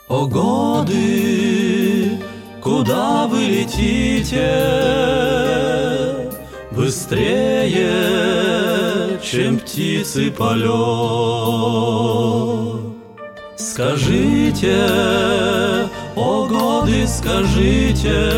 О годы, куда вы летите? Быстрее, чем птицы полет. Скажите, о годы, скажите,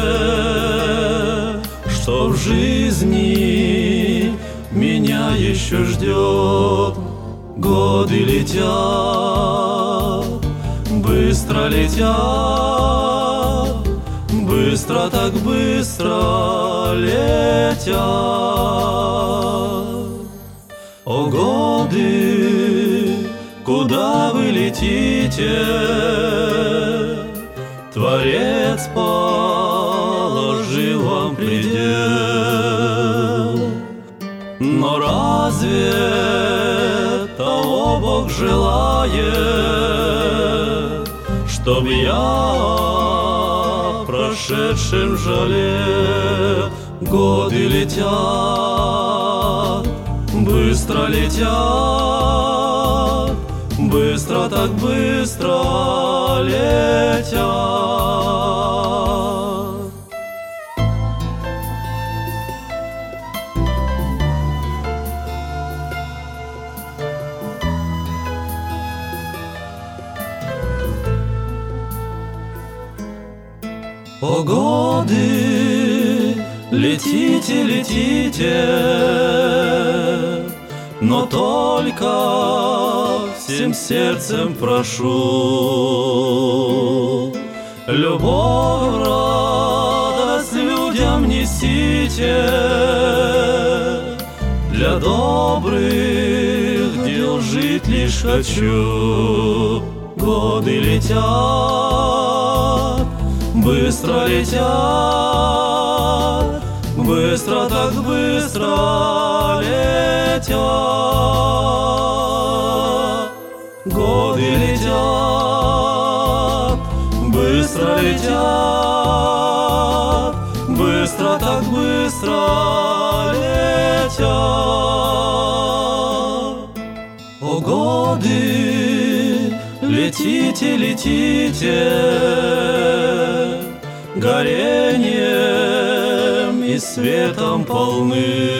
что в жизни меня еще ждет. Годы летят, быстро летят, быстро так быстро летят. О годы, куда вы летите? Творец положил вам предел. Но разве того Бог желает, чтоб я о прошедшем жалел? Годы летят, быстро летят, быстро так быстро летят. О годы, летите, летите, но только всем сердцем прошу, любовь, радость людям несите, для добрых дел жить лишь хочу. Годы летят, быстро летят, быстро так быстро летят. Годы летят, быстро летят, быстро так быстро летят. О годы, летите, летите, горением и светом полны.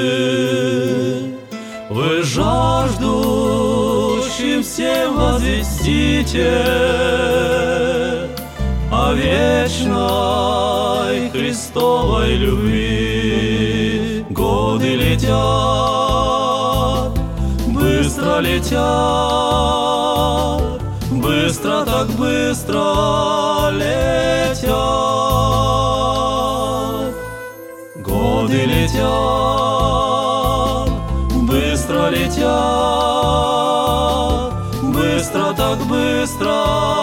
Вы жаждущим всем возвестите о вечной Христовой любви. Годы летят, быстро летят, быстро так быстро летят. Годы летят, быстро летят, быстро так быстро